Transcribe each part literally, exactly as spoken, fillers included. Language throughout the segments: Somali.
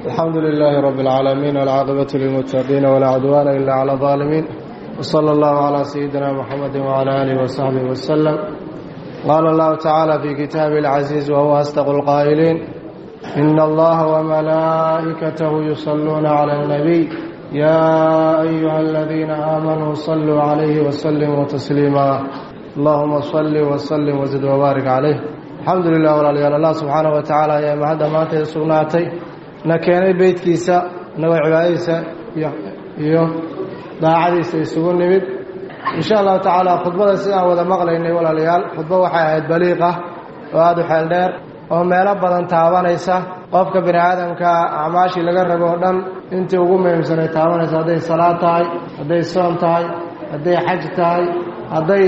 الحمد لله رب العالمين والعاقبة للمتقين ولا عدوان إلا على الظالمين وصلى الله على سيدنا محمد وعلى آله وصحبه وسلم. قال الله تعالى في كتابه العزيز وهو أصدق القائلين: إن الله وملائكته يصلون على النبي يا أيها الذين آمنوا صلوا عليه وسلموا تسليما. اللهم صل وسلم وزد وبارك عليه. الحمد لله walaalyaal allah subxaanahu wa tacaala ayaa mahadda maanta sugnaatay na keenay beydkiisa nagoo cibaadadiisa iyo daacadiisa isugu nimid insha allahu tacaala. khudbada sidaan wada maqlaynay walaalayaal, khudbo waxay ahayd baliiq ah oo aada u xeel dheer oo meelo badan taabanaysa qofka bini aadamka acmaashii laga rabo oo dhan intii ugu muhiimsanay taabanaysa. hadday salaad tahay, hadday soom tahay, hadday xaj tahay, hadday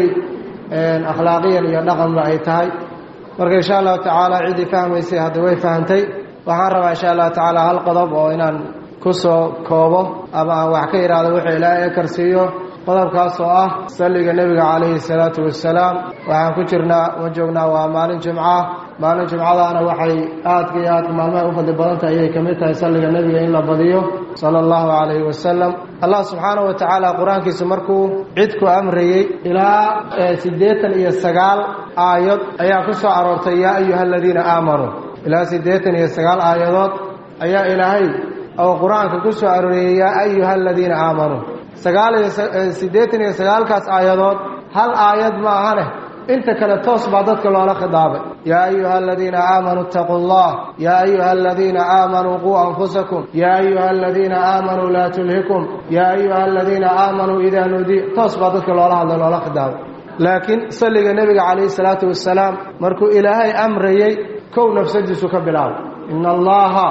akhlaaqiyan iyo dhaqanba ay tahay. marka insha allahu tacaala ciddii fahmaysay hadda way fahantay. waxaan rabaa insha allahu tacaala hal qodob oo inaan ku soo koobo ama aan wax ka idhaahdo wuxuu ilaahay e karsiiyo. qodobkaas oo ah salliga nebiga calayhi salaatu wassalaam. waxaan ku jirnaa ma joognaa waa maalin jimca. maalin jimcadaana waxay aadka iyo aadka maalmahay u fadli badan tahay ayay ka mid tahay salliga nebiga in la badiyo sala allahu calayhi wasalam. allah subxaanahu wa tacaala qur-aankiisa markuu cid ku amrayey ilaa siddeetan iyo sagaal aayad ayaa ku soo aroortay yaa ayuha aladiina aamanuu. ilaa siddeetan iyo sagaal aayadood ayaa ilaahay oo qur-aanka ku soo arooriyey yaa ayuha aladiina aamanuu. sagaal iyo siddeetan iyo sagaalkaas aayadood hal aayad ma ahane inta kale toos baa dadka loola khidaabay. yaa ayuha aladiina aamanuu ittaquu llah yaa ayuha aladiina aamanuu quu anfusakum yaa ayuha aladiina aamanuu laa tulhikum yaa ayuha aladiina aamanuu idaa nuudiya. toos baa dadka loola hadlay loola khidaabay. laakiin salliga nebiga calayhi salaatu wassalaam markuu ilaahay amrayey kow nafsadiisu ka bilaabay. ina allaha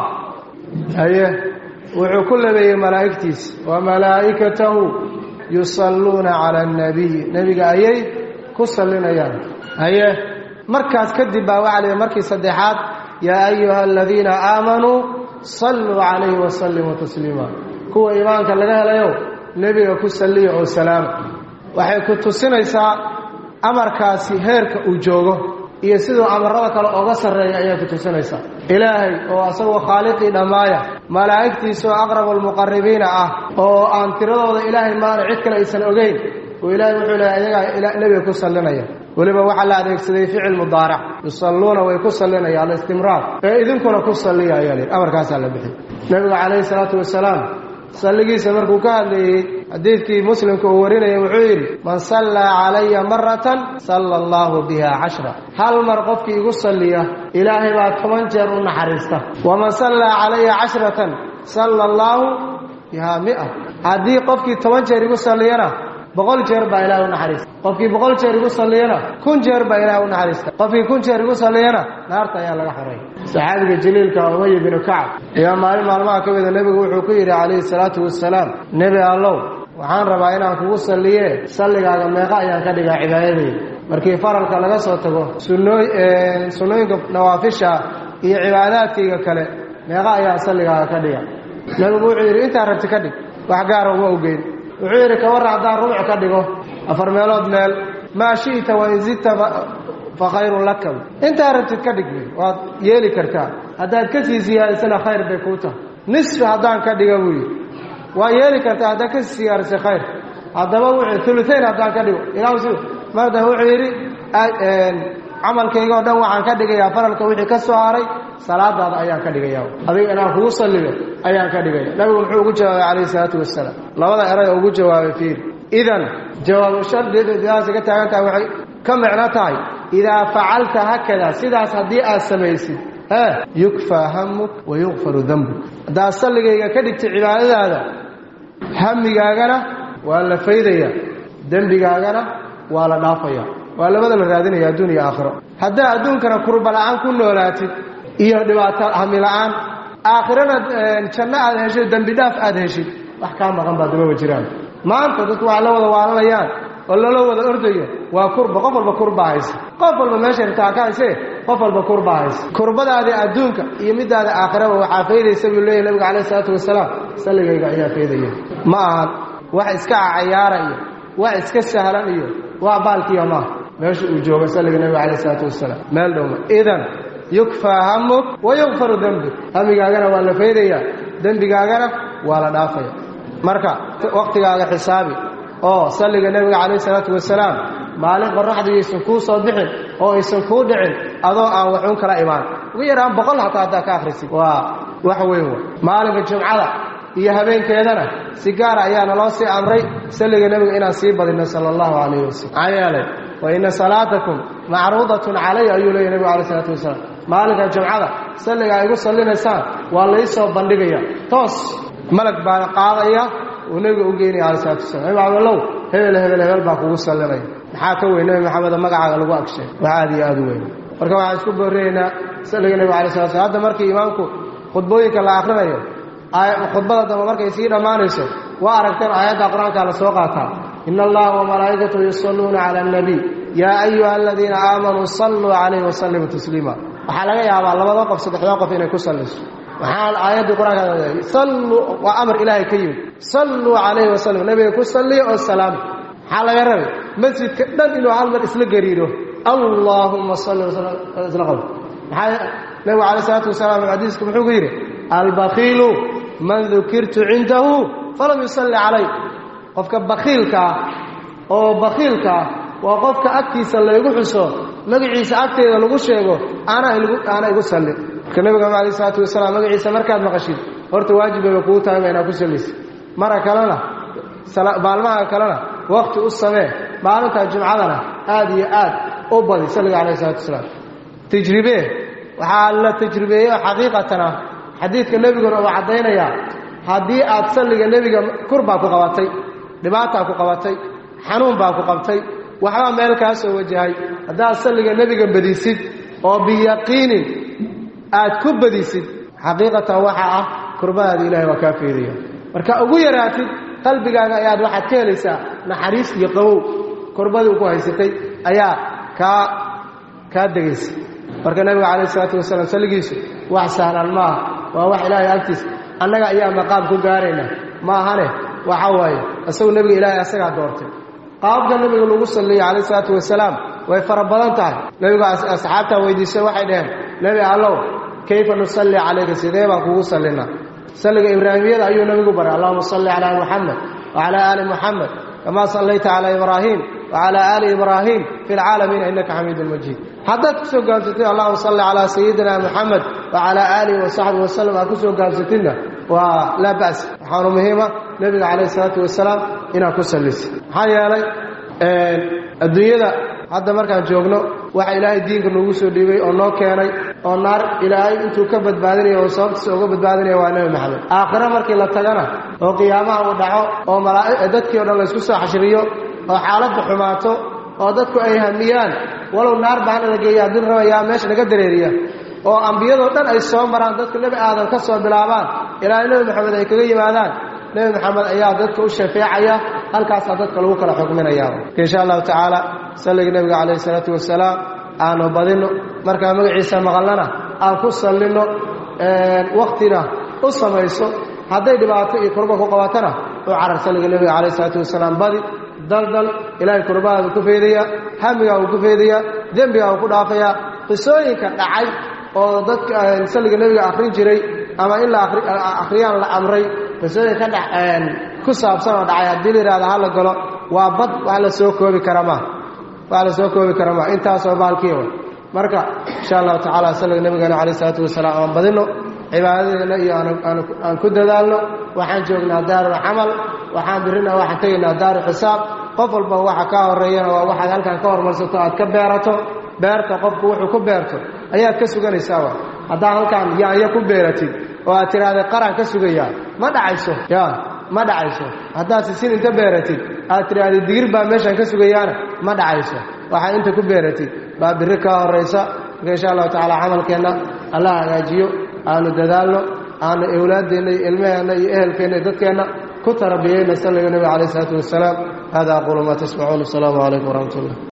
haye wuxuu ku labeeyey malaa'igtiisa wa malaa'ikatahu yusalluuna cala annabiy. nebiga ayay ku sallinayaan. haye markaas kadib baa waxaa la yidhi markii saddexaad yaa ayuha aladiina aamanuu salluu calayhi wasallimuu tasliima. kuwa iimaanka laga helayo nebiga ku salliya oo salaama. waxay ku tusinaysaa amarkaasi heerka uu joogo iyo siduu amarada kale oga sarreeya ayay ku tusinaysaa. ilaahay oo asagoo khaaliqii dhammaaya, malaa'igtiisa oo aqrabu almuqarribiina ah oo aan tiradooda ilaahay maana cid kale aysan ogeyn, oo ilaahay wuxuu leeyahay ayagaa nebiga ku sallinaya. weliba waxaa la adeegsaday ficil mudaarac, yusalluuna way ku sallinaya alistimraar. ee idinkuna ku salliya ayaa la yidhi. amarkaasaa la bixiyey. nebiga calayhi salaatu wasalaam salligiisa markuu ka hadlayey xadiidkii muslimka uu warinayay wuxuu yidhi man sallaa calaya maratan salla allaahu biha cashra. hal mar qofkii igu salliya ilaahay baa toban jeer u naxariista. waman sallaa calaya cashratan salla allaahu biha mia. haddii qofkii toban jeer igu salliyana boqol jeer baa ilahay u naxariista. qofkii boqol jeer igu salliyana kun jeer baa ilahay u naxariista. qofkii kun jeer igu salliyana naarta ayaa laga xoray. saxaabiga jaliilka umay binu kacab ayaa maalin maalmaha ka mida nebigu wuxuu ku yidhi calayhi salaatu wassalaam, nebi allow waxaan rabaa inaan kugu salliye salligaaga meeqa ayaan ka dhigaa cibaadadayda. markii faralka laga soo tago sunnooy sunnooyinka nawaafisha iyo cibaadaadkayga kale meeqa ayaan salligaaga ka dhiga. nebigu wuxuu yidhi intaa rabti ka dhig, wax gaara uma ogeyn. wuxuu yidhi kawarra haddaan rubuc ka dhigo afar meelood meel maa shi'ta wain zidta fa khayrun laka. intaa rabtid ka dhig waad yeeli kartaa. haddaad ka sii siyaadisana khayr bay kuu tahay. nisfi haddaan ka dhiga buu yidhi waa yeeli kartaa haddaad ka sii siyaarisay khayr. haddaba wuxuu uluayn haddaan ka dhigo ilaa marda wuxuu yidhi camalkayga oo dhan waxaan ka dhigayaa faralka wixii ka soo haray salaadaada ayaan ka dhigaya. adiga inaan kugu salliyo ayaan ka dhigaya. nabigu muxuu ugu jawaabay calayhi salaatu wassalaam labada eray ugu jawaabay fiir. idan jawaabu shardidaas ka taagan tahay waxay ka micno tahay idaa facalta hakada, sidaas haddii aad samaysid e yukfaa hamuk wa yukfaru dambuk. haddaad salligayga ka dhigtay cibaadadaada hamigaagana waa la faydaya, dembigaagana waa la dhaafaya. waa labada la raadinaya adduun iyo aakhiro. haddaa adduunkana kurba la-aan ku noolaatid iyo dhibaato hami la-aan, aakhirana janno aad heshid, dembi dhaaf aad heshid, wax kaa maqan baa dababa jiraan. maanta dadku waa la wada waalanayaan oo lala wada ordayo waa kurba. qof walba kurbaa haysa. qof walba meesha irtaa ka haysee qof walba kurbaa haysa. kurbadaadii adduunka iyo midaada aakhiraba waxaa faydaysa buu leeyahy nabiga calayhi salaatu wasalaam. salligayga ayaa faydaya. ma ahan wax iska cayaara iyo wax iska sahlan iyo wax baalkiiya maaha. meesha uu jooga salliga nabiga calayhi salaatu wasalaam meel dhowma. idan yukfaa hamuk wa yukfaru dembig hamigaagana waa la faydaya dembigaagana waa la dhaafaya marka waqtigaaga xisaabi oo salliga nebiga calayhi salaatu wasalaam maalin qorraxdu aysan kuu soo bixin oo aysan kuu dhicin adoo aan waxuun kala imaan ugu yaraan boqol hataa haddaa ka akhrisid waa wax weyn wa maalinka jumcada iyo habeenkeedana si gaara ayaa naloo sii amray salliga nebiga inaan sii badinno sala allahu calayhi wasalam maxaa yeelay wa inna salaatakum macruudatun calaya ayuu leeyahy nebigu calayhi salaatu wasalaam maalinka jumcada salliga ay igu sallinaysaan waa laysoo bandhigaya toos malag baana qaadaya uu nebiga u geynaya calayhi salaatu wasalaam imaamallow hebel hebel hebel baa kugu sallinaya maxaa ka weyn nebi maxamed magacaaga lagu agshay wax aad iyo aad u weyn marka waxaan isku boorinaynaa salliga nebiga calayhi salatu wasalaam hadda markii imaamku khudbooyinka la akhrinayo khudbada dambe markay sii dhammaanayso waa aragteen aayadda qur-aankaa la soo qaataa ina allaha wamalaa'ikatahu yusalluuna cala annabiy yaa ayuha aladiina aamanuu salluu calayhi wasallimuu tasliima waxaa laga yaabaa labada qof saddexda qof inay ku salliso waxaa aayaddii qur-aanka salluu waa amar ilaahay ka yimid salluu calayhi wasallim nebiga ku salliya oo salaama maxaa laga rabay masjidka dhan inuu hal mar isla gariiro allaahumma salli isla qabo maxaa nebigu calayhi salaatu wasalaam xadiiska muxuu ku yidhi albakiilu man dukirtu cindahu falam yusalli calay qofka bakiilkaa oo bakiilkaa waa qofka agtiisa laygu xuso magaciisa agteeda lagu sheego aana igu sallin marka nebiga calayhi salaatu wasalaam magaciisa markaad maqashid horta waajibbayba kugu tahay ma inaad ku sallaysid mara kalena maalmaha kalena waqti u samee maalinta jumcadana aad iyo aad u badi salliga calayhi salaatu wasalaam tajribee waxaa la tajribeeyey oo xaqiiqatan ah xadiidka nebiguna uu caddaynayaa haddii aad salliga nebiga kur baa ku qabatay dhibaataa ku qabatay xanuun baa ku qabtay waxbaa meel kaa soo wajahay haddaad salliga nebiga badisid oo biyaqiinin aad ku badisid xaqiiqatan waxaa ah kurbadaada ilaahay waa kaa feedaya marka ugu yaraatid qalbigaaga ayaad waxaad ka helaysaa naxariis iyo qabow kurbadii ku haysatay ayaa kaa kaa degaysa marka nebiga calayhi salaatu wasalaam salligiisu wax sahlan maaha waa wax ilaahay agtiisa annaga ayaa maqaam ku gaaraynaa ma ahane waxa waaye isagu nebiga ilaahay asagaa doortay qaabka nebiga lagu salliya calayhi salaatu wasalaam way fara badan tahay nebigu asxaabtaa weydiisay waxay dhaheen nebi allow kayfa nusalli calayka sidee baan kugu sallinaa salliga ibraahimiyada ayuu nebigu baray allahuma salli calaa muxamed wacalaa aali muxamed kamaa sallayta calaa ibraahiim wacalaa aali ibraahiim fi lcaalamiina innaka xamiidun majiid haddaad ku soo gaabsatid allahuma salli calaa sayidina muxamed wacalaa aalihi wasaxbihi wasallam aad ku soo gaabsatidna waa laa ba'as waxaanu muhiima nebiga calayhi salaatu wasalaam inaad ku sallisid maxaa yeelay adduunyada hadda markaan joogno waxa ilaahay diinka noogu soo dhiibay oo noo keenay oo naar ilaahay intuu ka badbaadinayo oo sababtiisa uga badbaadinaya waa nebi maxamed aakhiro markii la tagana oo qiyaamaha uu dhaco oo dadkii o dhan laysku soo xashriyo oo xaaladda xumaato oo dadku ay hamiyaan walow naar baana la geeya haddii la rabayaa meesha laga dareeriya oo ambiyadoo dhan ay soo maraan dadku nebi aadan ka soo bilaabaan ilaa nebi maxamed ay kaga yimaadaan nebi maxamed ayaa dadka u shafeecaya halkaasaa dadka lagu kala xukminayaa insha allahu tacaala salliga nebiga calayhi salaatu wasalaam aanu badinno markaa magaciisa maqalnana aan ku sallinno waktina u samayso hadday dhibaato iyo kurba ku qabatana u carar salliga nebiga calayhi salaatu wasalaam badi daldal ilaahay kurbahaadu ku feedaya hamigaa uu ku feedaya dembigaa uu ku dhaafaya qisooyinka dhacay oo dadka salliga nebiga akhrin jiray ama in la akhriyaan la amray qisooyinka dha ku saabsan oo dhacay haddii la yidhahda hala galo waa bad wax la soo koobi kara maa wax la soo koobi kara maa intaasoo baalkiiba marka insha allahu tacaala salliga nebigeena calayhi salaatu wasalaam aan badinno cibaadadeena iyo aan ku dadaalno waxaan joognaa daarul camal waxaan birina waxaan tegaynaa daaru xisaab qof walba waxa kaa horeeyana waa waxaad halkan ka hormarsato aad ka beerato beerta qofku wuxuu ku beerto ayaad ka suganaysaa wa haddaa halkaan yaanya ku beeratid oo aad tidhaahday qaraan ka sugayaa ma dhacayso ya ma dhacayso haddaad sisin inta beeratid aad tidhaahday digir baa meeshaan ka sugayaana ma dhacayso waxaad inta ku beeratid baa biri kaa horaysa marka insha allahu tacaala camalkeenna alla hagaajiyo aanu dadaalno aanu awlaaddeenna iyo ilmaheenna iyo ehelkeenna iyo dadkeenna ku tarbiyeyna salliga nebiga calayhi salaatu wasalaam hada aquulu maa tasmacuun asalaamu calaykum waraxmat ullah